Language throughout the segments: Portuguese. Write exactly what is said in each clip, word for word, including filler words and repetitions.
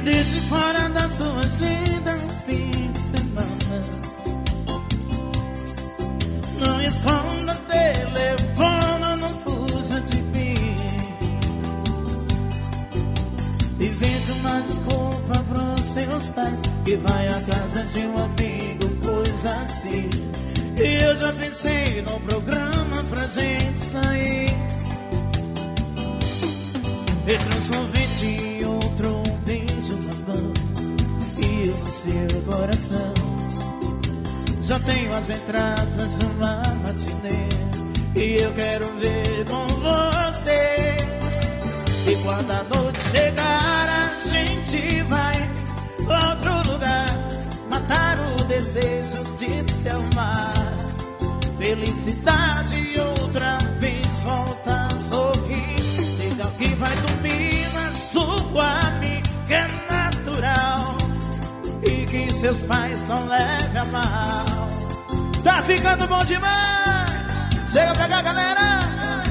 deixe fora da sua agenda no fim de semana. Não esconda telefone, não fuja de mim. Invente uma desculpa pros seus pais, que vai à casa de um amigo, coisa assim. E eu já pensei num programa pra gente sair, entre um sorvete e outro, um beijo na mão e eu no seu coração. Já tenho as entradas de uma matinê e eu quero ver com você. E quando a noite chegar, a gente vai pra outro lugar, matar o desejo de se amar. Felicidade outra vez volta a sorrir. Diga que vai dormir na sua amiga natural e que seus pais não levem a mal. Tá ficando bom demais. Chega pra cá, galera.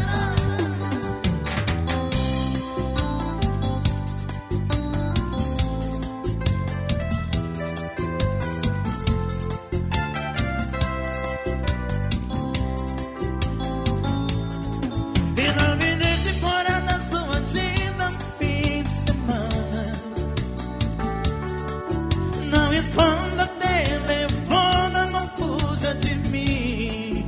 Esconda telefone, não fuja de mim.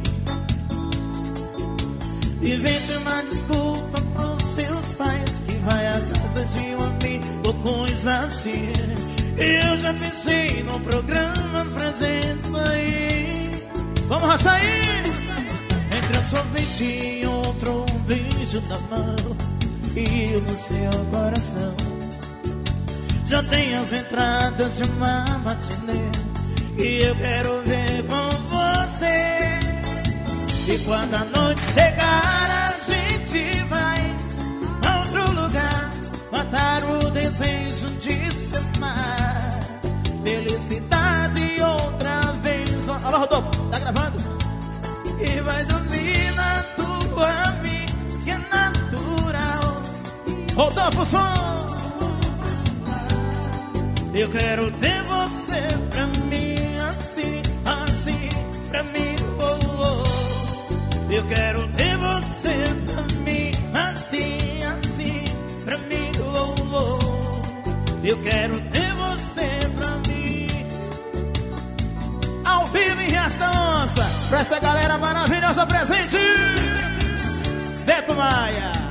Invente uma desculpa pros seus pais, que vai à casa de um amigo ou coisa assim. Eu já pensei num programa pra gente sair. Vamos lá sair! Entre um sorvete e outro, um beijo na mão e eu no seu coração. Já tem as entradas de uma matinê e eu quero ver com você. E quando a noite chegar, a gente vai a outro lugar, matar o desejo de se amar. Felicidade outra vez. Alô, Rodolfo, tá gravando? E vai dormir na tua amiga, é natural. Rodolfo, som. Eu quero ter você pra mim, assim, assim, pra mim, oh, oh. Eu quero ter você pra mim, assim, assim, pra mim, oh, oh. Eu quero ter você pra mim. Ao vivo em Resta Onça, pra essa galera maravilhosa presente, Beto Maia.